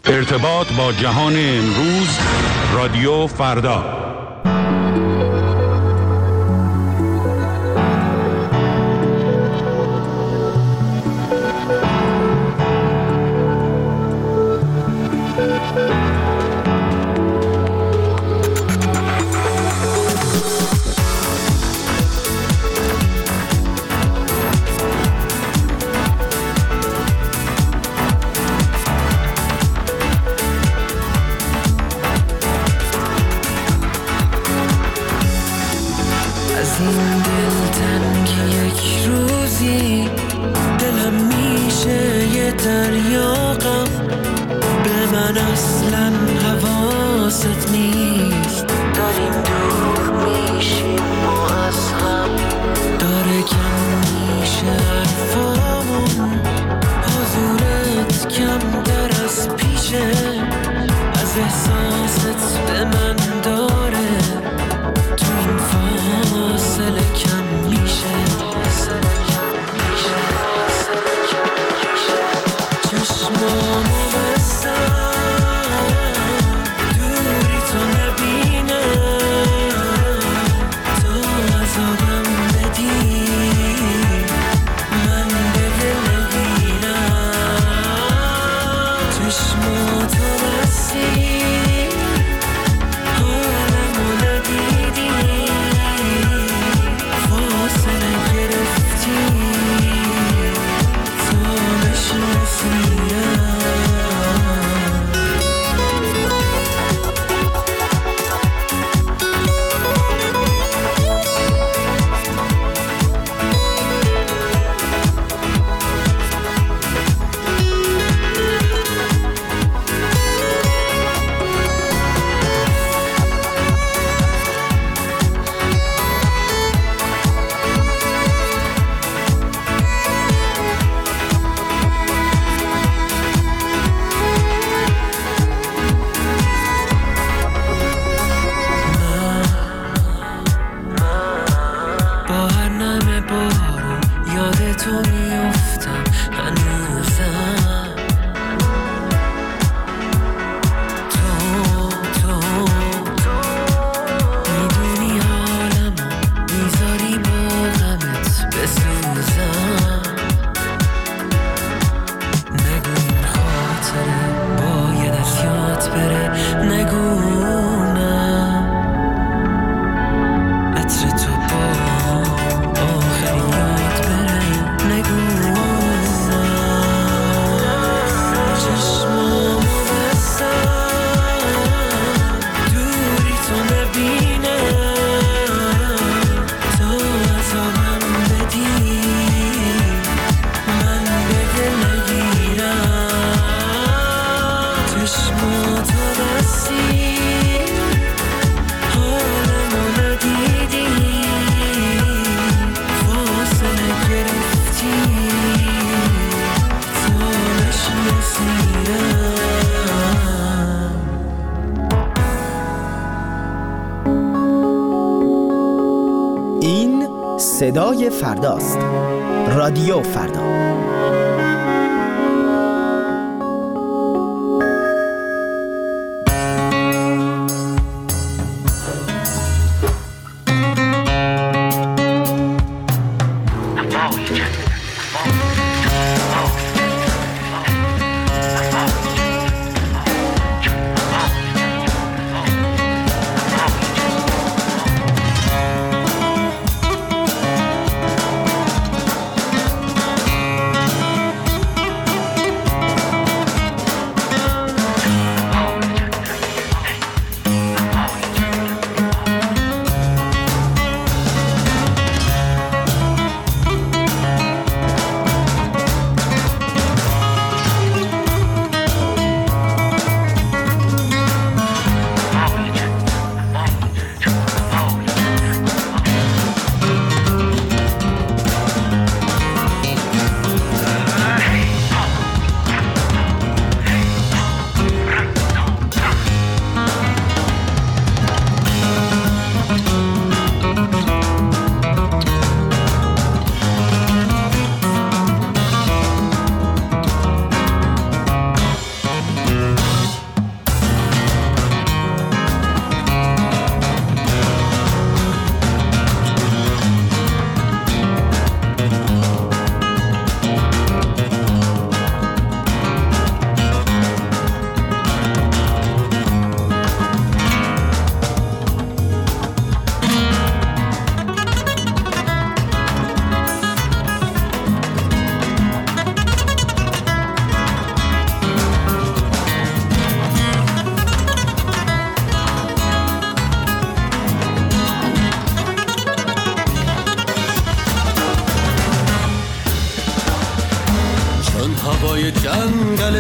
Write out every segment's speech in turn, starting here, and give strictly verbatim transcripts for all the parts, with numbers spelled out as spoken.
ارتباط با جهان امروز، رادیو فردا. صدای فرداست. رادیو فردا.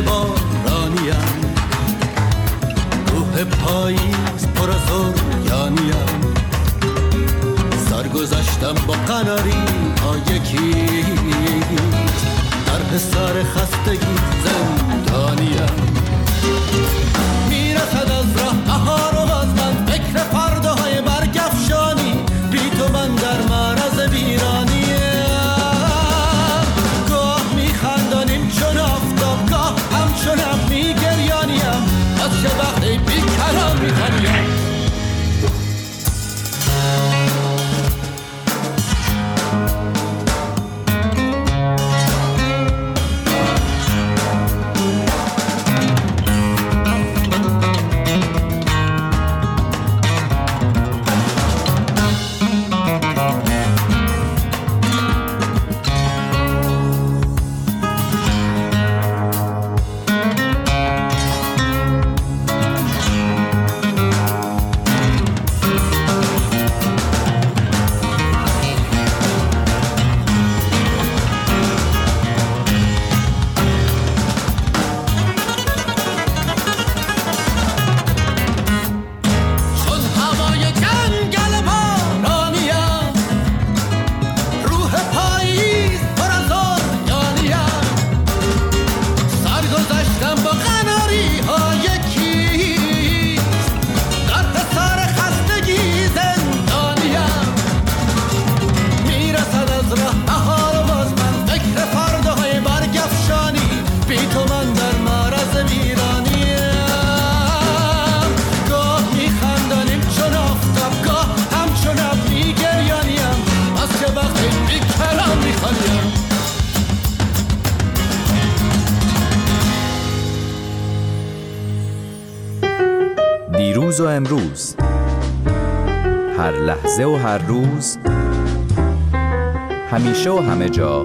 بارانیم، روح پاییز پر از اریانیم، سرگذشتم با قناری ها یکی، در حصار خستگی زندانیم. میرسد از راه بهار و باز من فکر فرداهای برگفشانی، بی تو من در معرض ویرانیم. گاه میخندانیم چون آفتاب، گاه همچون ابر میگریانیم، از چه وقتی بی کلام میخوانیم. دیروز و امروز، هر لحظه و هر روز، همیشه و همه جا،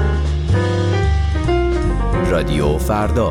رادیو فردا.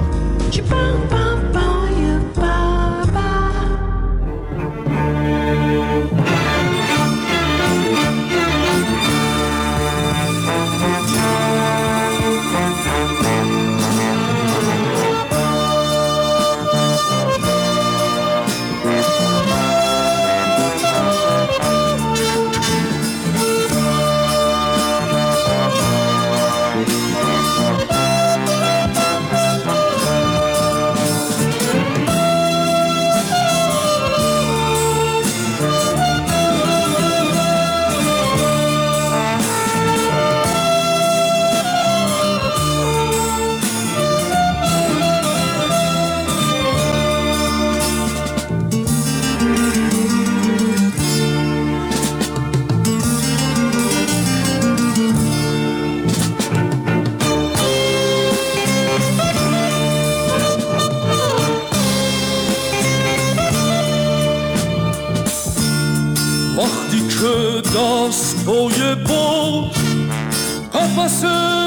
دستای باز قفس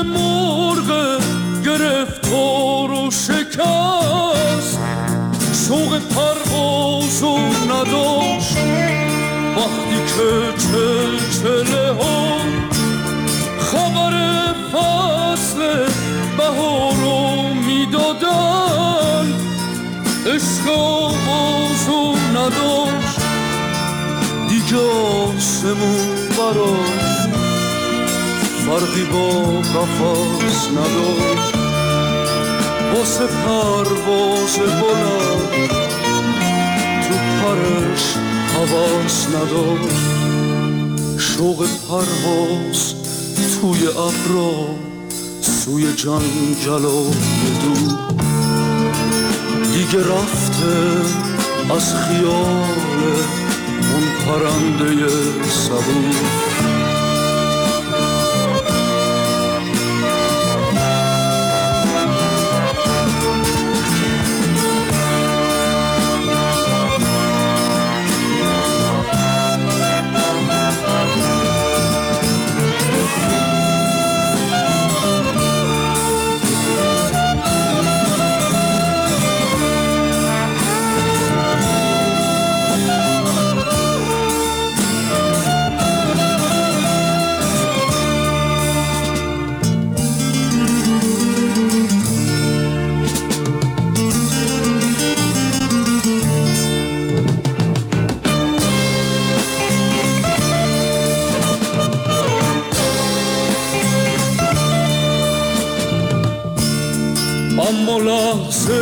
مرغ گرفتار و شکست، شوق پرواز و نداشت. وقتی که چلچله ها خبر فصل بهار رو میدادن، عشق آغاز و نداشت. دیگه آسمون براش فرقی با قفس نداشت، واسه پرواز بلند تو پرش حواس نداشت. شوق پرواز توی ابرا سوی جنگلای دور، دیگه رفته از خیال اون پرنده صبور.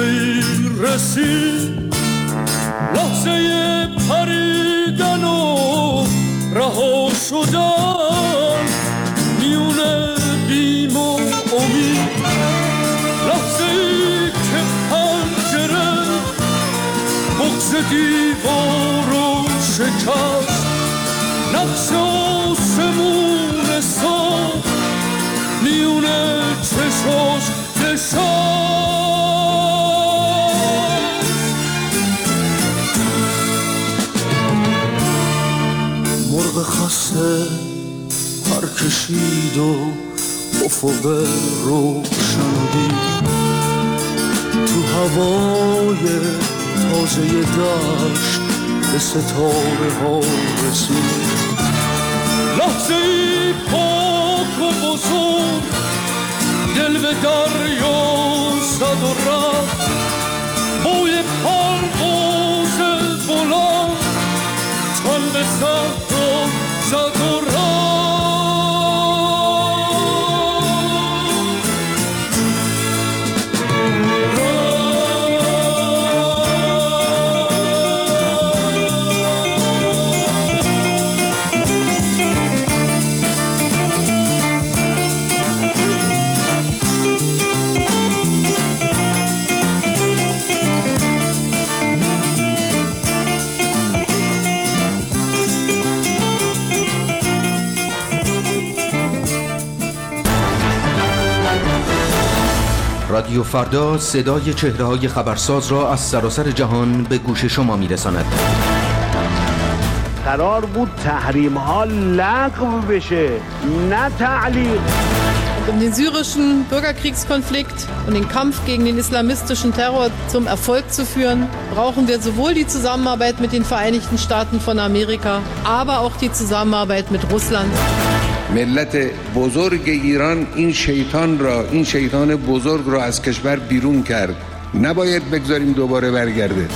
ای رسید لحظه پریدن و رها شدن میون بیم و امید، لحظه ای که پنجره بغض دیوار رو شکست، نقش آسمون ساخت میون چشاش نشست. مرغ خسته پر کشید و افق روشن دید، تو هوای تازه دشت به ستاره ها رسید. لحظه ای پاک و بزرگ دل به دریا زد و رفت، بوی پرواز بلند تن به صحرا زد و رفت. رادیو فردا صدای چهره‌های خبرساز را از سراسر جهان به گوش شما می‌رساند. قرار بود تحریم ها لغو بشه، نه تعلیق. Um den syrischen Bürgerkriegskonflikt und den Kampf gegen den islamistischen Terror zum Erfolg zu führen, brauchen wir sowohl die Zusammenarbeit mit den Vereinigten Staaten von Amerika, aber auch die Zusammenarbeit mit Russland. ملت بزرگ ایران این شیطان را این شیطان بزرگ را از کشور بیرون کرد، نباید بگذاریم دوباره برگرده.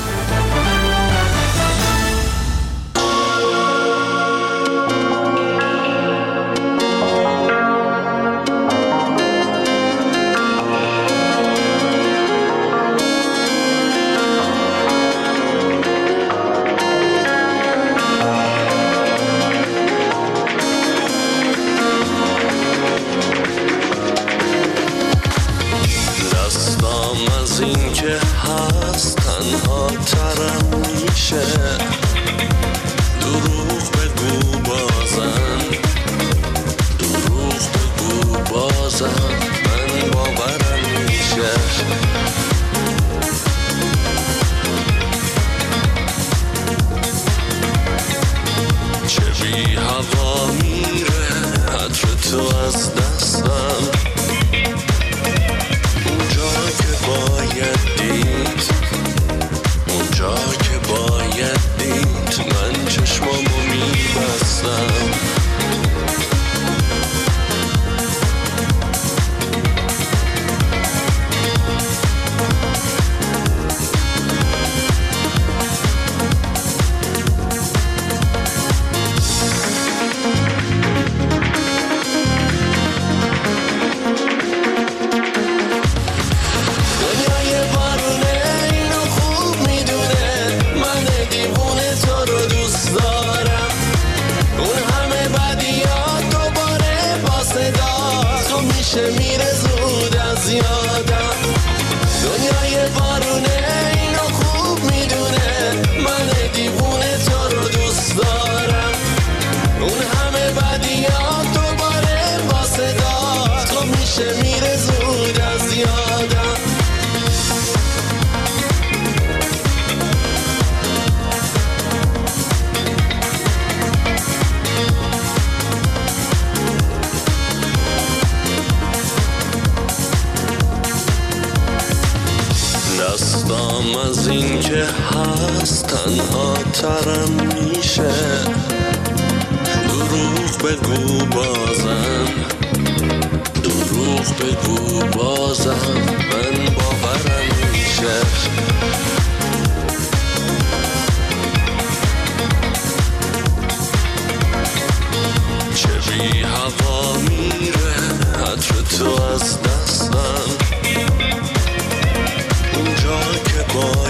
تو از دستم اونجا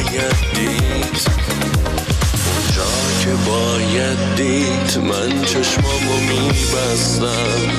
باید دید اونجا که باید دید من چشمامو میبستم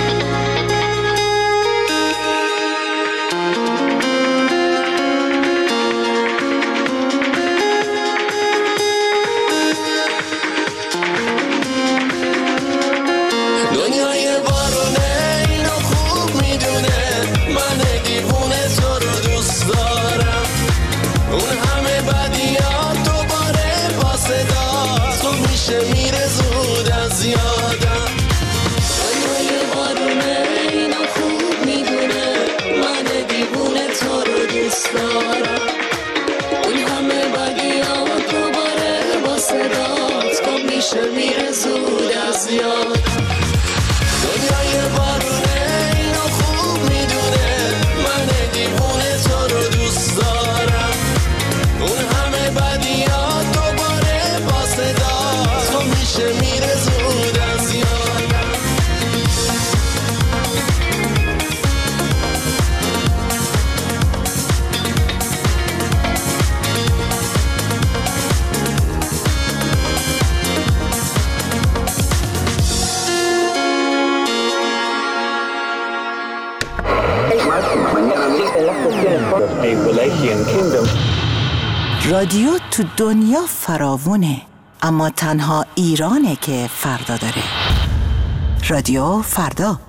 رادیو تو دنیا فراوونه، اما تنها ایرانه که فردا داره. رادیو فردا.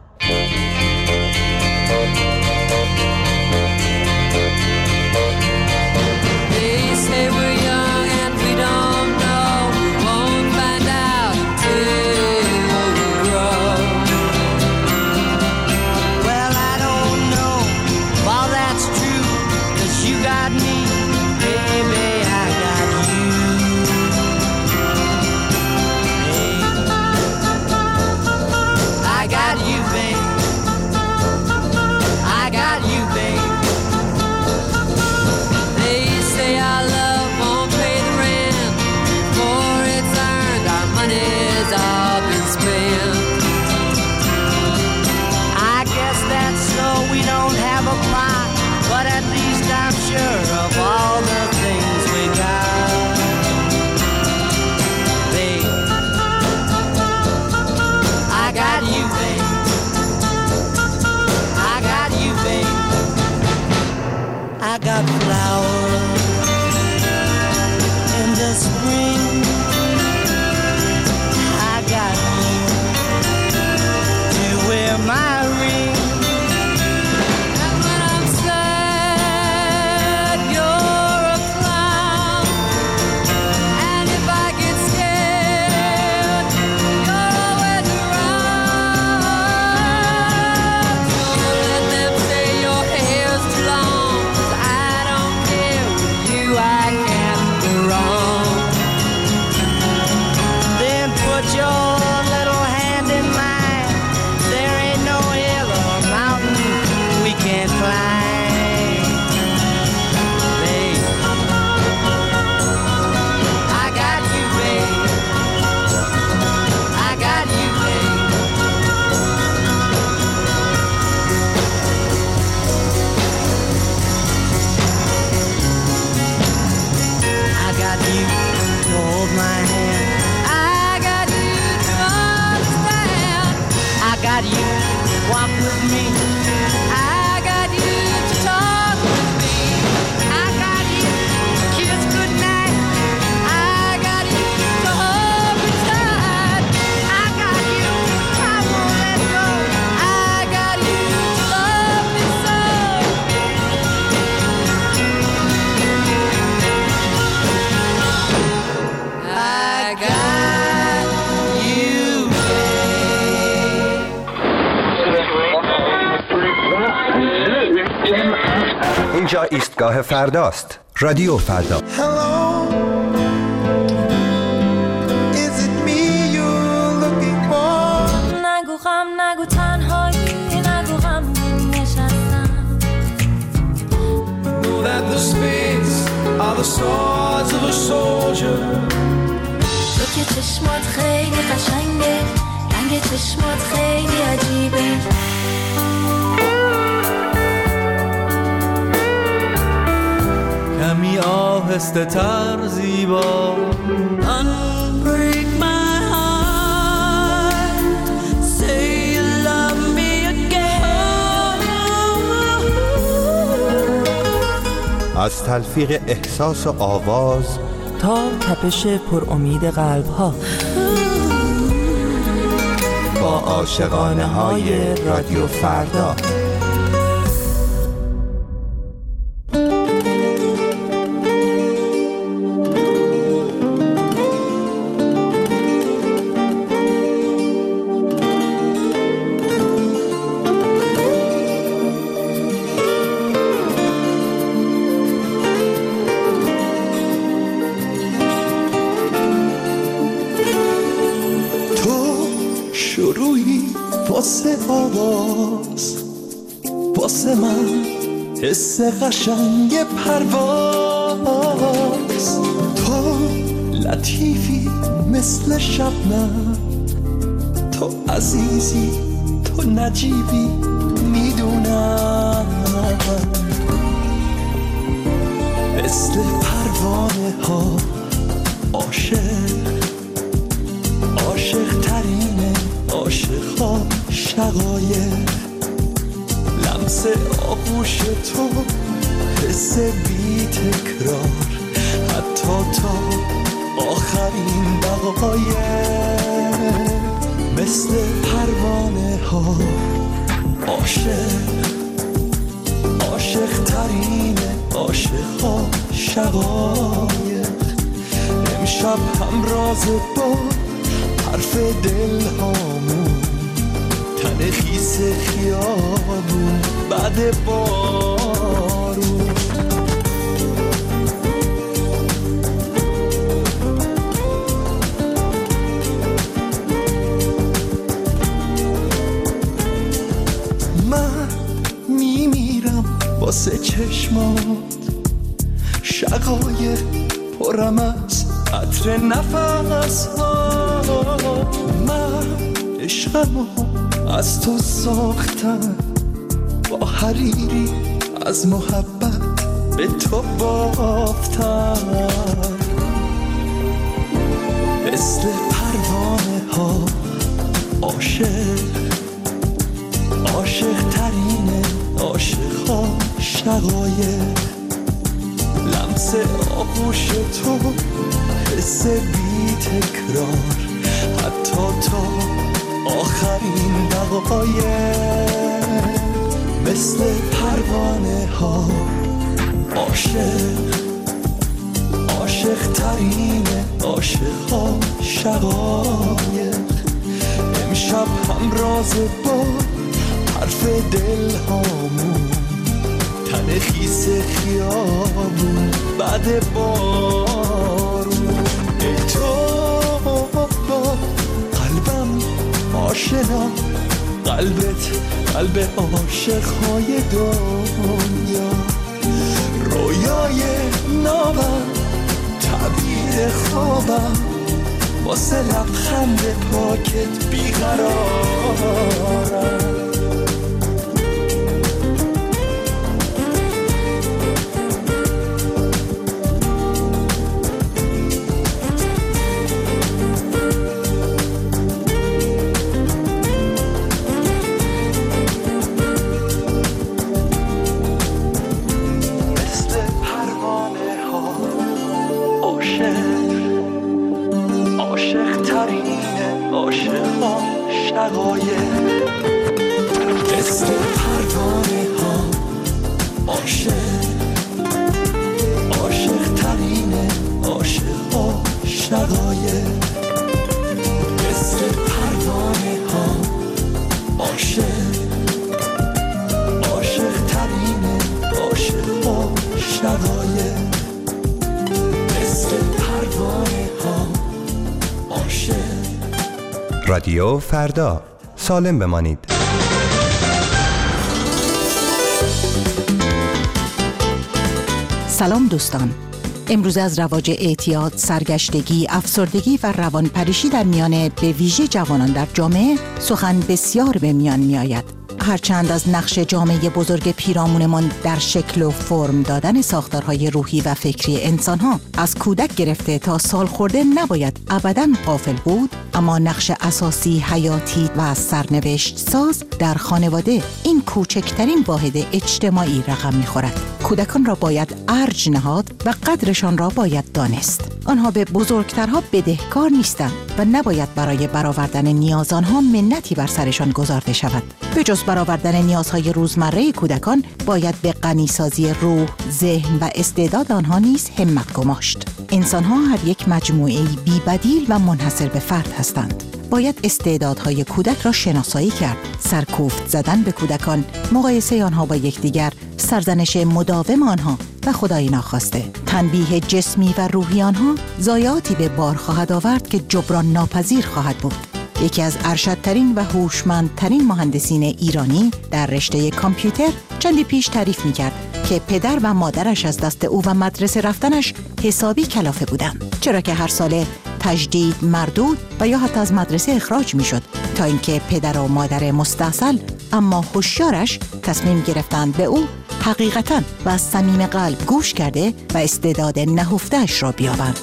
اینجا ایستگاه فرداست. رادیو فردا. نگو غم نگو تنهایی نگو غم نشستم. Know that the spades are the swords of a soldier. تو که چشمات خیلی قشنگه، رنگ چشمات خیلی عجیبه. کمی آب آهسته تر زیبا. Unbreak my heart, say you love me again. از تلفیق احساس و آواز تا تپش پر امید قلب ها، با عاشقانه های رادیو فردا. شروعی واسه آواز، واسه من حس قشنگ پرواز. تو لطیفی مثل شبنم، تو عزیزی، تو نجیبی، میدونم مثل پروانه ها عاشق، عاشق ترینه عاشق ها شقایق. لمس آغوش تو حس بی تکرار، حتی تا آخرین دقایق. مثل پروانه ها عاشق، عاشق ترینه عاشق ها شقایق. امشب همراز با حرف دل هامون، تن خیس خیابون بعد بارون. من میمیرم واسه چشمات، شقایق پرم از عطر نفس ها. من عشقمو از تو ساختم، با حریری از محبت به تو بافتم. مثل پروانه ها عاشق، عاشق ترینه عاشق ها شقایق. لمس آغوش تو حس بی تکرار، حتی تا آخرین دقایق. مثل پروانه ها عاشق، عاشق ترینه عاشق ها شقایق. امشب همراز با حرف دل هامون، تن خیس خیابون بعد بارون. ای تو قلبم آشنا، قلبت قلب عاشق‌های دنیا. رویای نابم تعبیر خوابم، واسه لبخند پاکت بیقرارم. رادیو فردا، سالم بمانید. سلام دوستان. امروز از رواج اعتیاد، سرگشتگی، افسردگی و روانپریشی در میان به ویژه جوانان در جامعه سخن بسیار به میان می آید. هرچند از نقش جامعه بزرگ پیرامونمان در شکل و فرم دادن ساختارهای روحی و فکری انسانها از کودک گرفته تا سالخورده نباید ابداً غافل بود، اما نقش اساسی، حیاتی و سرنوشت ساز در خانواده این کوچکترین واحد اجتماعی رقم می‌خورد. کودکان را باید ارج نهاد و قدرشان را باید دانست. آنها به بزرگترها بدهکار نیستند و نباید برای برآوردن نیاز آنها منتی بر سرشان گذارده شود. به جز برآوردن نیازهای روزمره کودکان باید به غنیسازی روح، ذهن و استعداد آنها نیز همت گماشت. انسان‌ها هر یک مجموعه‌ای بی‌بدیل و منحصر به فرد هستند. باید استعدادهای کودک را شناسایی کرد، سرکوفت زدن به کودکان، مقایسه آنها با یکدیگر، سرزنش مداوم آنها و خدای ناخواسته، تنبیه جسمی و روحی آنها ضایعاتی به بار خواهد آورد که جبران ناپذیر خواهد بود. یکی از ارشدترین و هوشمندترین مهندسین ایرانی در رشته کامپیوتر چندی پیش تعریف می‌کرد که پدر و مادرش از دست او و مدرسه رفتنش حسابی کلافه بودند، چرا که هر ساله تجدید مردود و یا حتی از مدرسه اخراج میشد، تا اینکه پدر و مادر مستاصل اما هوشیارش تصمیم گرفتند به او حقیقتاً و از صمیم قلب گوش کرده و استعداد نهفته‌اش را بیابند.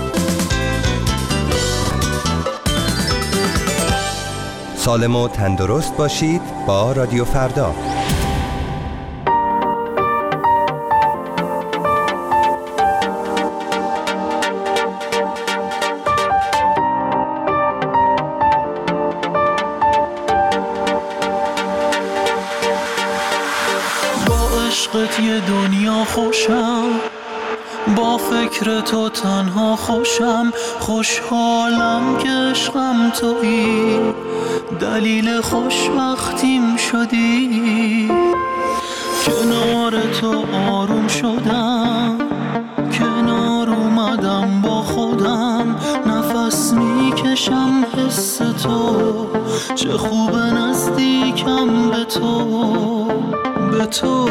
سالم و تندرست باشید با رادیو فردا. عشقت یه دنیا خوشم، با فکر تو تنها خوشم، خوشحالم که عشقم تویی، دلیل خوشبختیم شدی. کنار تو آروم شدم، کنار اومدم با خودم، نفس میکشم حس تو، چه خوب نزدیکم به تو، به تو.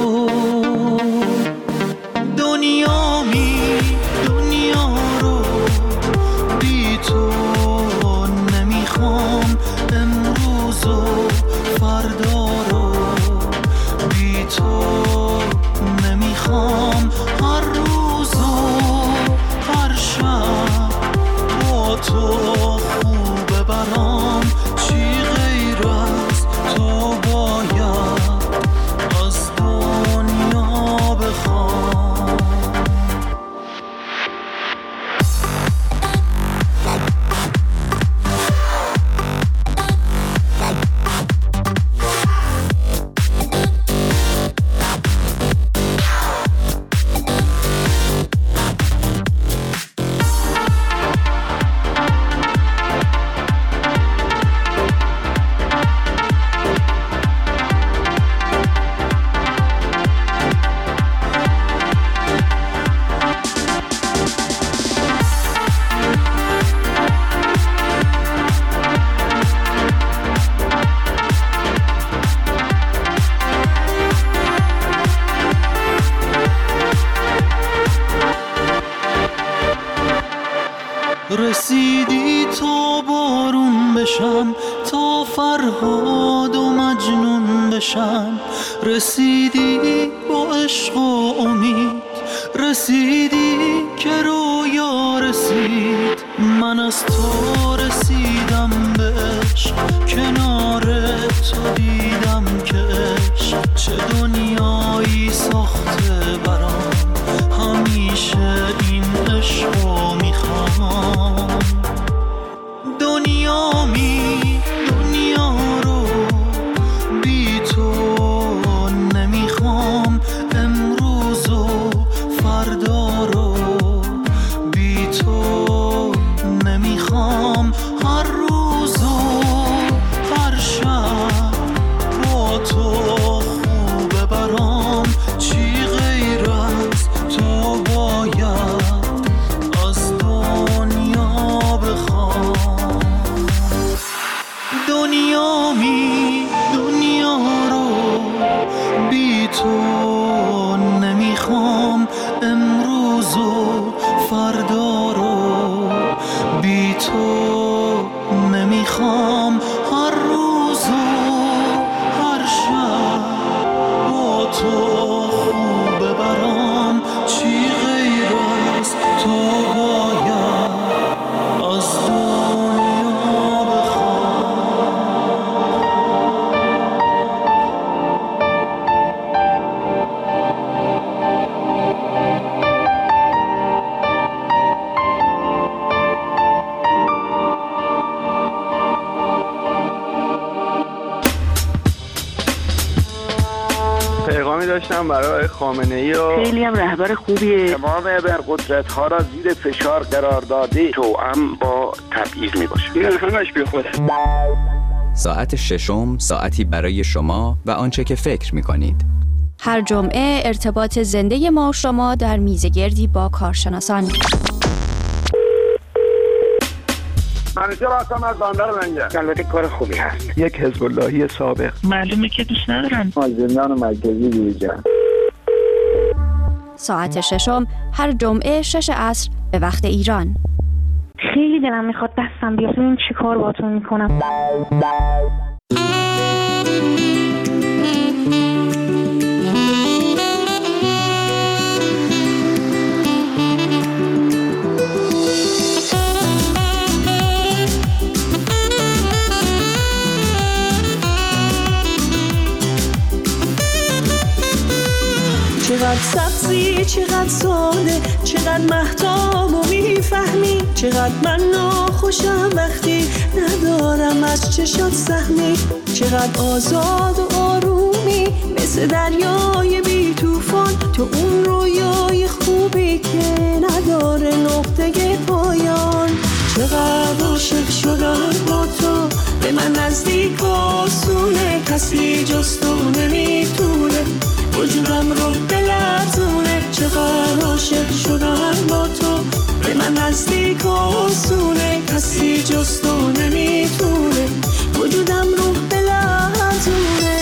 دنیا می دنیا رو بی تو نمیخوام، امروز و فردا رو بی تو نمیخوام، هر روز و هر شب با تو خوبه برام، چی غیر از تو باید از دنیا بخوام. رسیدی تا بارون بشم، تا فرهاد و مجنون بشم، رسیدی با عشق و امید، رسیدی که رویا رسید، من از تو رسیدم به عشق، کنار تو دیدم که عشق چه دنیایی ساخته برام، همیشه این عشقو میخوام. دنیا می دنیا رو بی تو نمیخوام، امروز و فردا رو بی تو نمیخوام، هر روز و هر شب با تو خوبه برام، چی غیر از تو باید گذاشتم برای خامنه‌ای و خیلی هم رهبر خوبیه. تمام ابرقدرت‌ها را زیر فشار قرار داده، توأم با تبعیض میباشه. این همش بی خوده. ساعت ششم ساعتی برای شما و آنچه که فکر می‌کنید. هر جمعه ارتباط زنده ما و شما در میزگردی با کارشناسان. منیجر هستم از بندر منجر. البته کار خوبی هست. یک حزب اللهی سابق. معلومه که دوست ندارم. از زندان مرکزی بیرون. ساعت ششم هر جمعه شش عصر به وقت ایران. خیلی دلم میخواد دستم بیاد. این چی کار باهاتون میکنم؟ چقدر سبزی، چقدر ساده، چقدر مهتاب و میفهمی، چقدر من ناخوشم وقتی ندارم از چشات سهمی، چقدر آزاد و آرومی مثل دریای بی توفان، تو اون رویای خوبی که نداره نقطه پایان. چقدر عاشق شدم با تو، به من نزدیک آسونه، کسی جز تو نمیتونه وجودم رو بلرزونه. چقدر عاشق شدم با تو، به من نزدیک آسونه، کسی جز تو نمیتونه وجودم رو بلرزونه.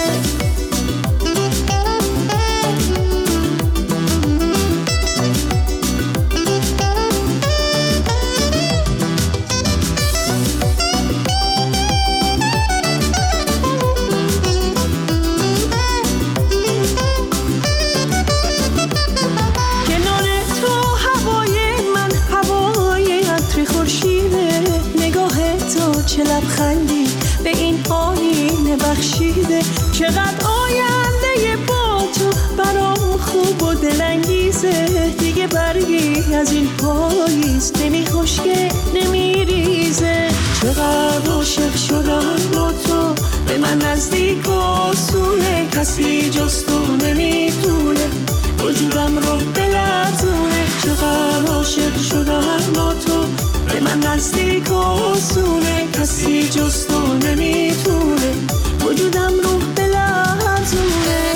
چه لبخندی به این آینه بخشیده، چقدر آینده با تو برام خوب و دلانگیزه. دیگه برگی از این پاییز نمی خشکه نمی ریزه. چقدر عاشق شدم با تو، به من نزدیک آسونه، کسی جز تو نمیتونه وجودم رو بلرزونه. چقدر عاشق شدم با تو، به من نزدیک آسونه، کسی جز تو نمیتونه وجودم رو بلرزونه.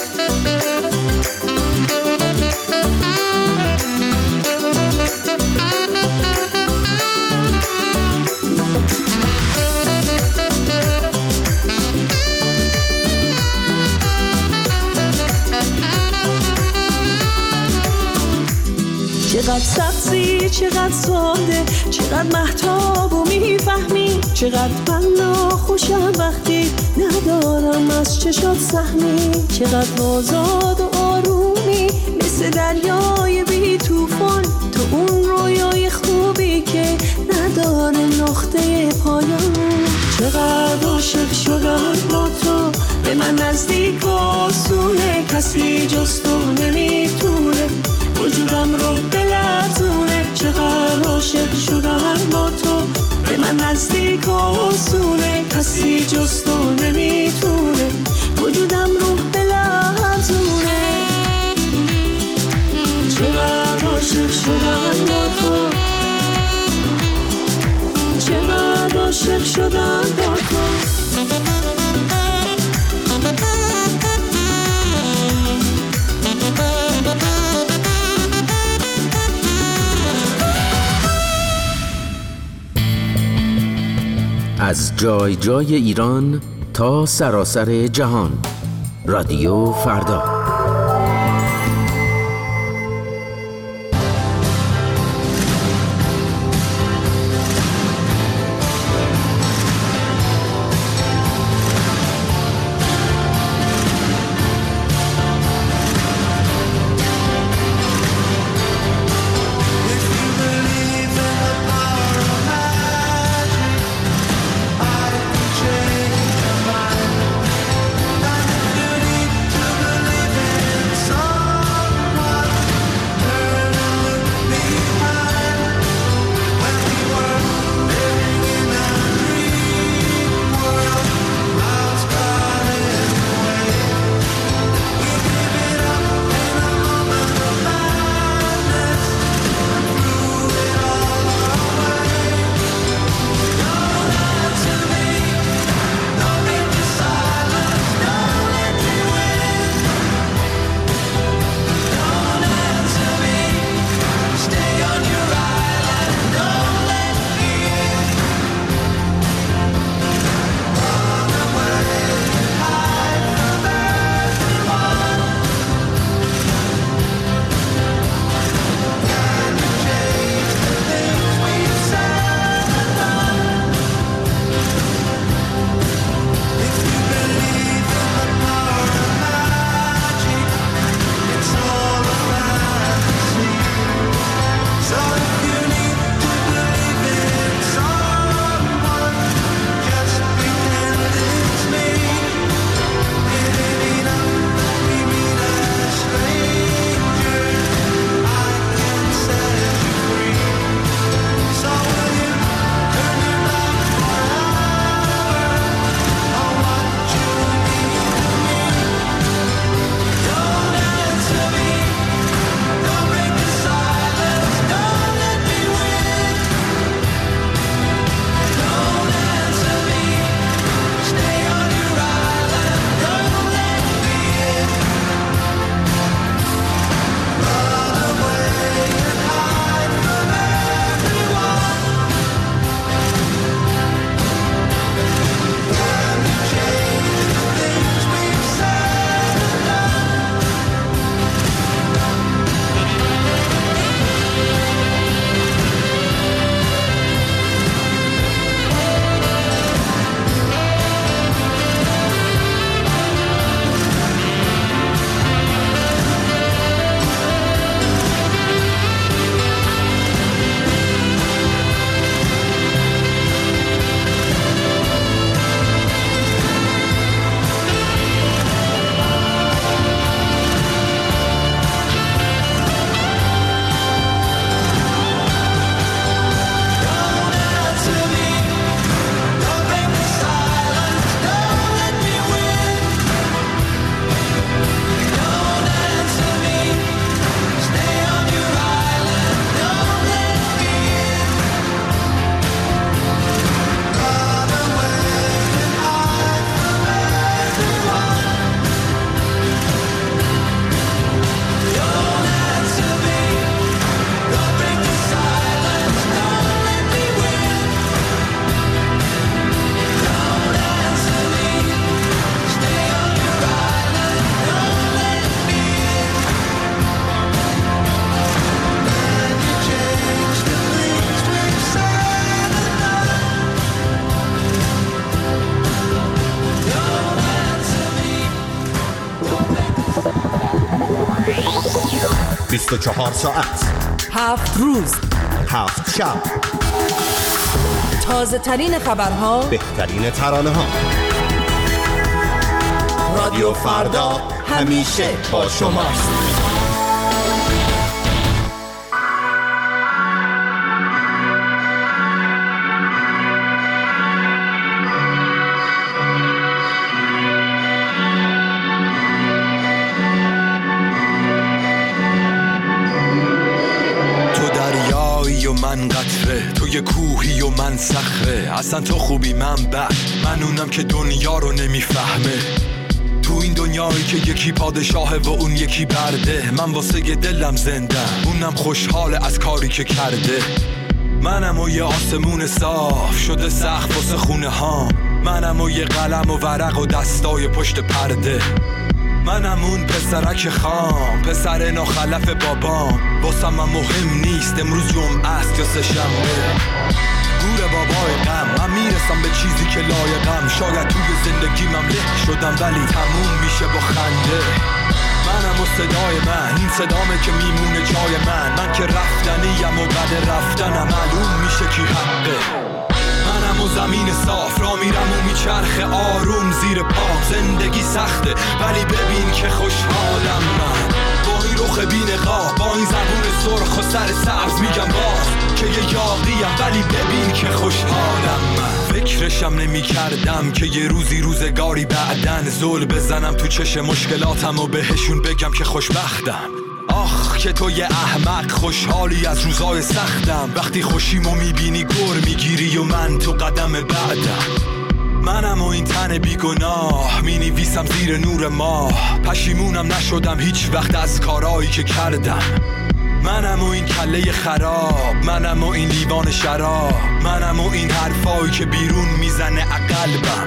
چقدر سبزی، چقدر ساده، چقدر مهتاب و میفهمی، چقدر من ناخوشم وقتی ندارم از چشات سهمی، چقدر آزاد و آرومی مثل دریای بی توفان، تو اون رویای خوبی که نداره نقطه پایان. چقدر عاشق شدم با تو، به من نزدیک آسونه، کسی جز تو نمیتونه وجودم رو بلرزونه. چقدر عاشق شدم با تو، به من نزدیک آسونه، کسی جز تو نمیتونه وجودم رو بلرزونه. چقدر عاشق شدم با تو، چقدر عاشق شدم با تو. از جای جای ایران تا سراسر جهان، رادیو فردا. Believe بیست و چهار ساعت، هفت روز، هفت شب، تازه ترین خبرها، بهترین ترانه ها. رادیو فردا همیشه با شماست. من قطره، تو یه کوهی و من صخره. اصلا تو خوبی من بد، من اونم که دنیا رو نمیفهمه. تو این دنیایی که یکی پادشاهه و اون یکی برده، من واسه دلم زنده، اونم خوشحاله از کاری که کرده. منم و یه آسمون صاف شده سقف واسه خونه ها، منم و یه قلم و ورق و دستای پشت پرده. منم اون پسرک خام، پسر ناخلف بابام. واسم من مهم نیست امروز جمعه است یا سه شنبه. گور بابای غم، من میرسم به چیزی که لایقم. شاید توی زندگیمم له شدم ولی تموم میشه با خنده. منم و صدای من، این صدامه که میمونه جای من. من که رفتنیم و بعد رفتنم معلوم میشه کی حقه. منم و زمین صاف را میرم و میچرخه آروم زیر پام. زندگی سخته ولی ببین که خوشحالم من. با این رخ بی‌نقاب، با این زبون سرخ و سر سبز میگم باز که یه یاغیم ولی ببین که خوشحالم من. فکرشم نمی کردم که یه روزی روزگاری بعدن زل بزنم تو چش مشکلاتم و بهشون بگم که خوشبختم. آخ که تو یه احمق خوشحالی از روزای سختم. وقتی خوشیمو میبینی گر میگیری و من تو قدم بعدم. منم و این تن بیگناه مینویسم زیر نور ماه. پشیمونم نشدم هیچ وقت از کارایی که کردم. منم و این کله خراب، منم و این لیوان شراب، منم و این حرفایی که بیرون میزنه عقلبم.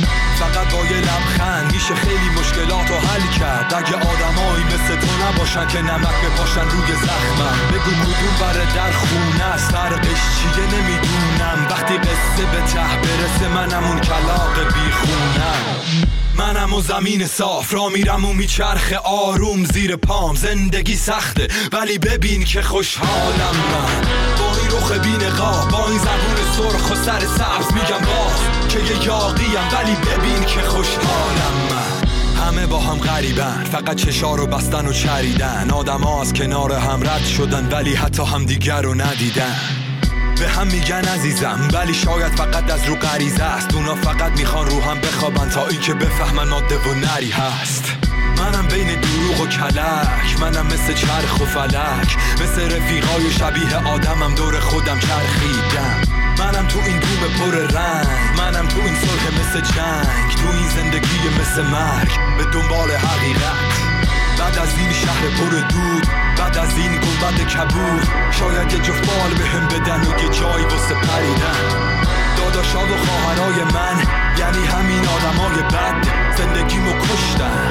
فقط با یه لبخند میشه خیلی مشکلاتو حل کرد. اگه آدمایی مثل تو نباشن که نمک بپاشن روی زخمم. بگو کدوم بره در خونه است، فرقش چیه نمیدونم. وقتی قصه به ته برسه منم اون کلاغ بیخونم. منم و زمین صاف را میرم و میچرخه آروم زیر پام. زندگی سخته ولی ببین که خوشحالم من. با این رخ بی‌نقاب، با این زبون سرخ و سر سبز میگم باز که یه یاغیم ولی ببین که خوشحالم من. همه با هم غریبن، فقط چشا رو بستن و چریدن. آدم ها از کنار هم رد شدن ولی حتی هم دیگر رو ندیدن. به هم میگن عزیزم ولی شاید فقط از رو غریزه است. اونا فقط میخوان رو هم بخوابن تا اینکه بفهمن ماده و نری هست. منم بین دروغ و کلک، منم مثل چرخ و فلک. مثل رفیقای شبیه آدمم دور خودم چرخیدم. منم تو این بوم پر رنگ، منم تو این صلح مثل جنگ. تو این زندگی مثل مرگ به دنبال حقیقت. بعد از این شهر پر دود، بعد از این گنبد کبود، شاید یه جفت بال بهم بدن و یه جایی واسه پریدن. داداشا و خواهرای من یعنی همین آدمای بد زندگیمو کشتن.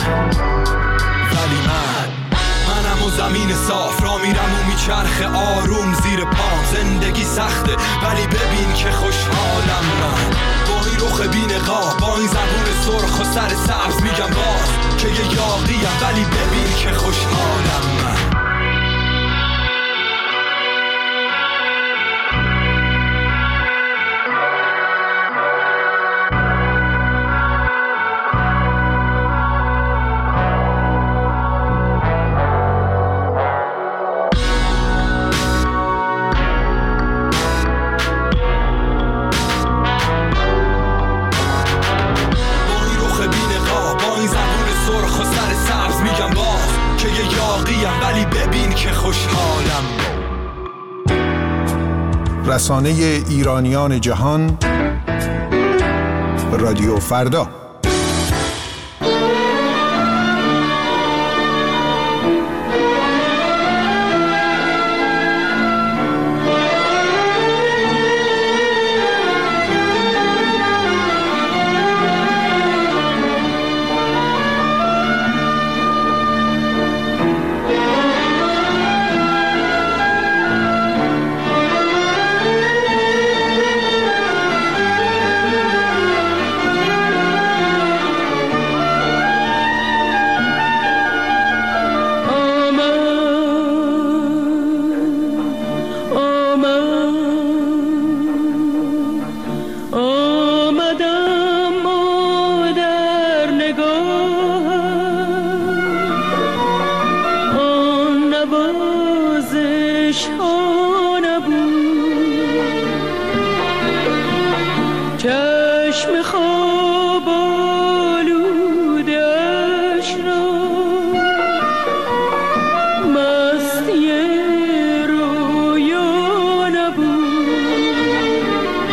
ولی من منم و زمین صاف را میرم و میچرخه آروم زیر پام. زندگی سخته ولی ببین که خوشحالم من. با این رخ بی‌نقاب، با این زبون سرخ و سر سبز میگم باز که یه یاغیم ولی ببین که خوشحالم من. رسانه ایرانیان جهان، رادیو فردا. ها نبود، چشم خواب آلودش را مستی رویا نبود،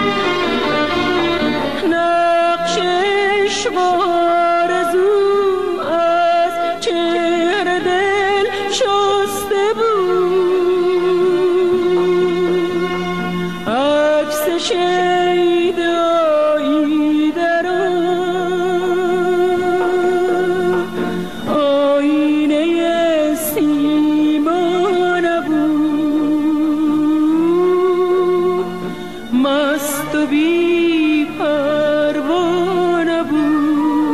نقشش آرزو از چهره دل شسته بود، عکس شیدایی در آینه سیما نبود، مست و بی پروا نبود.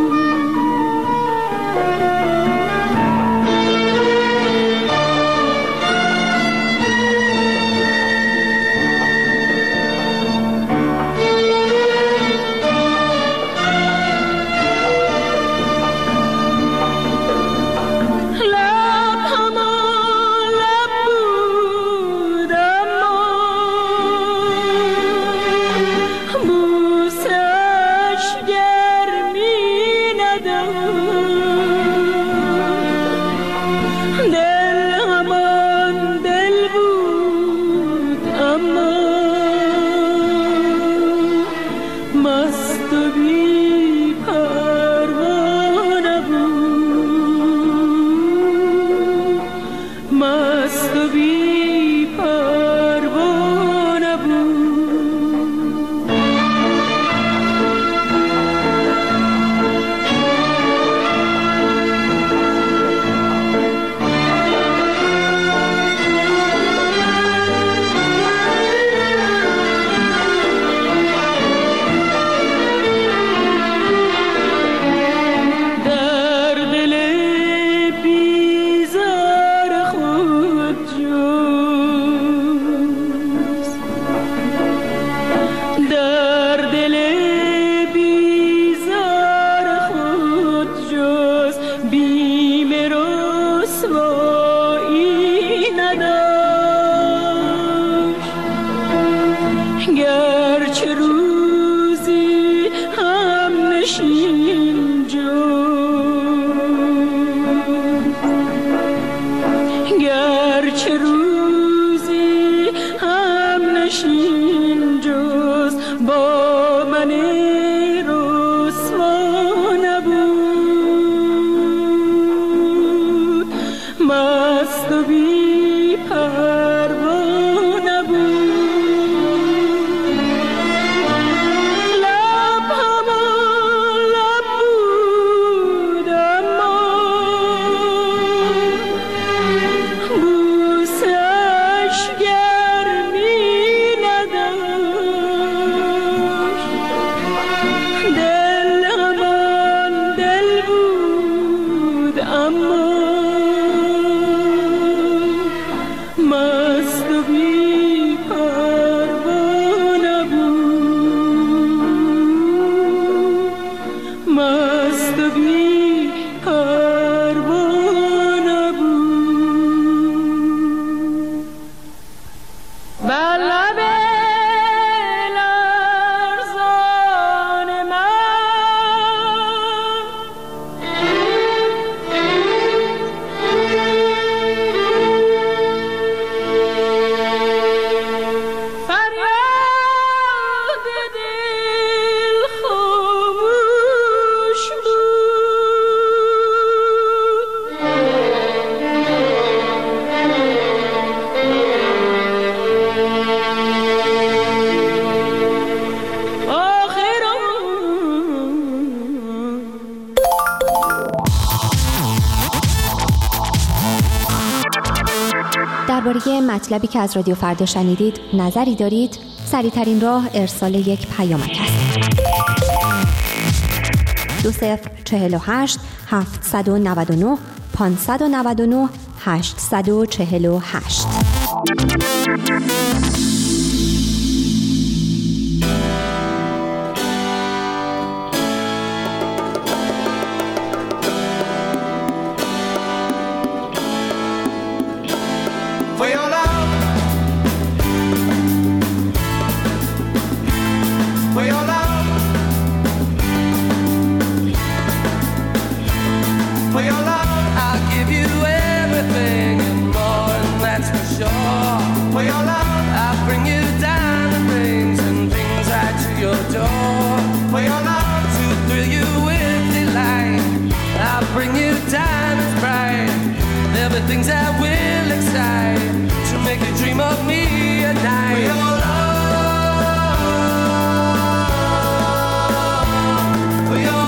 لب همان لب بود اما بوسش گرمی نداشت، دل همان دل بود اما مست و بی پروا نبود، مست و بی پروا نبود. در دل بیزار خود جست، در دل بیزار خود جست، بیم رسوایی نداشت، گرچه روزی هم نشین جست، گرچه روزی هم نشین جست، با من رسوا نبود، مست و بی پروا نبود. لب همان لب بود اما بوسش گرمی نداشت، دل همان دل بود اما مست و بی پروا نبود، مست و بی پروا نبود. بر لب لرزان من فریاد دل خاموش بود. آخر درباره مطلبی که از رادیو فردا شنیدید نظری دارید؟ سریع‌ترین راه ارسال یک پیامک است. دو صفر چهل و هشت هفتصد و نود و نه پانصد و نود و نه هشتصد و چهل و هشت. For your love For your love, I'll bring you diamond rings and things right to your door. For your love, to thrill you with delight, I'll bring you diamonds bright. There'll be things that will excite, to make you dream of me at night. For your love, for your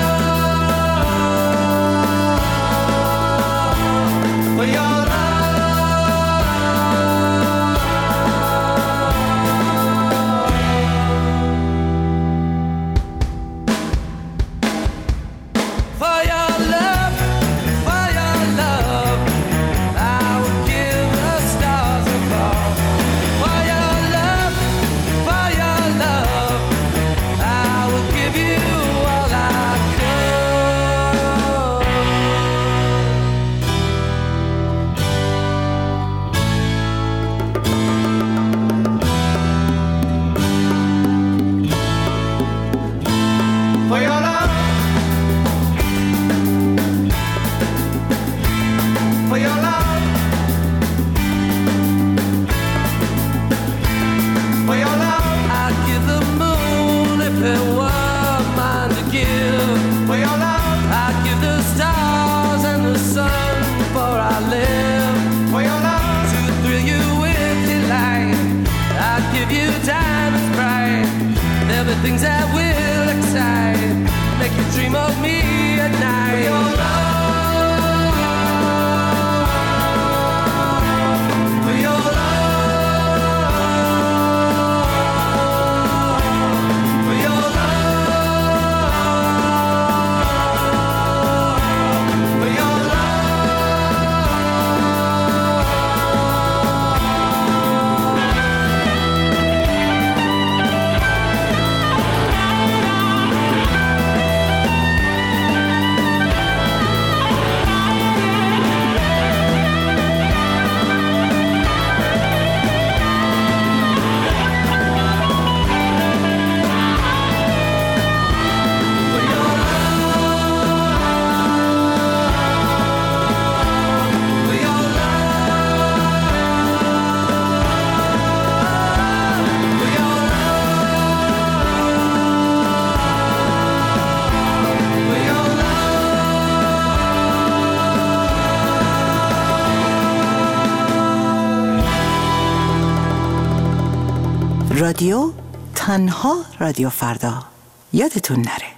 love, for your love. Things that will excite, make you dream of me at night. For your love, for your love, for your love, for your رادیو تنها رادیو فردا، یادتون نره.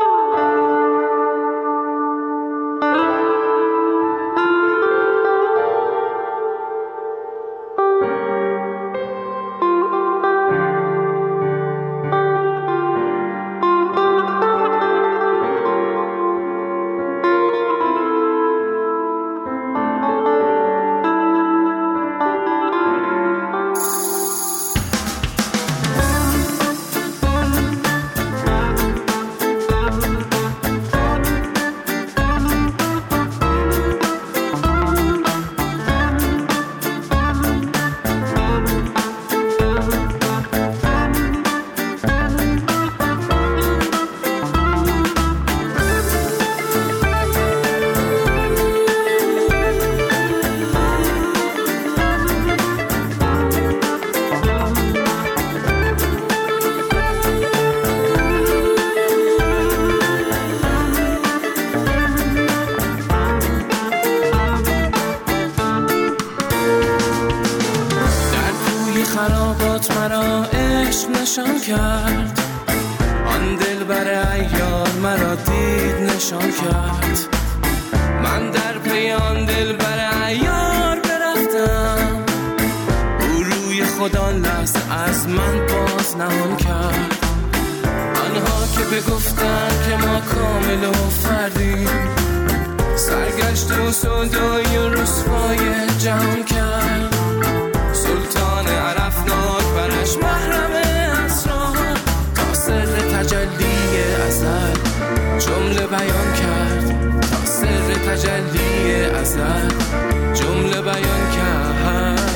خرابات مرا عشق نشان کرد، آن دل بر عیار مرا دید نشان کرد. من در پی آن دل بر عیار برفتم، او روی خدا لحظه از من باز نهان کرد. آنها که بگفتن که ما کامل و فردیم، سرگشت و سودای و رسوای جهان کرد. سلطان عرفناک برش محرم اسرار، تا سر تجلی ازل جمله بیان کرد. تا سر تجلی ازل جمله بیان کرد.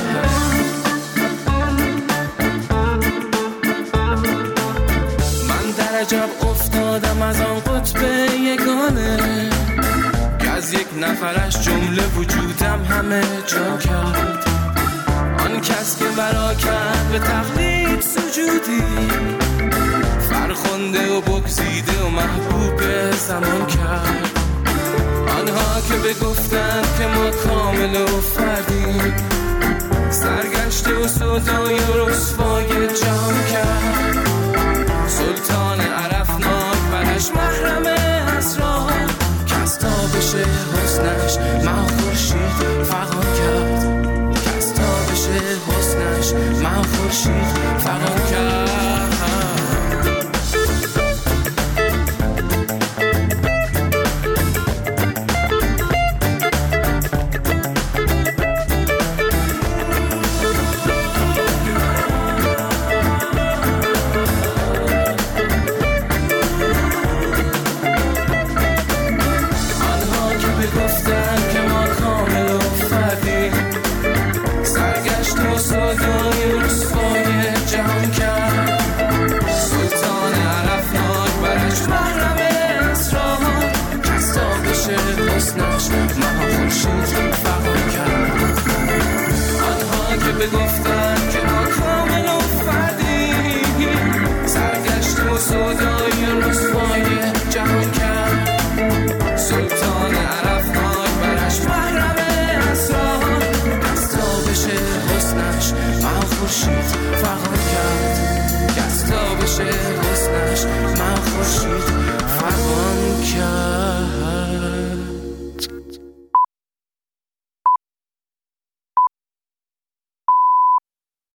من در عجب افتادم از آن قطب یگانه، که از یک نفرش جمله وجودم همه جا کرد. آن کس بس که برا کرد به تقلید سجودی، فرخنده و بگزیده و محبوب زمان کرد. آنها که بگفتند که ما کامل و فردیم، سرگشته و سودای و رسوای جام کرد. سلطان عرفناک برش محرم اسرار، کس تابش حسنش ما خورشید فغان کرد. کس تابش حسنش ما خورشید فغان کرد. بگفتن که ما کامل و فردیم، سرگشت و سودای رسوای جهان کرد. سلطان عرفناک برش محرم اسرار، از تابش حسنش ما خورشید فغان کرد. از تابش حسنش ما خورشید فغان کرد.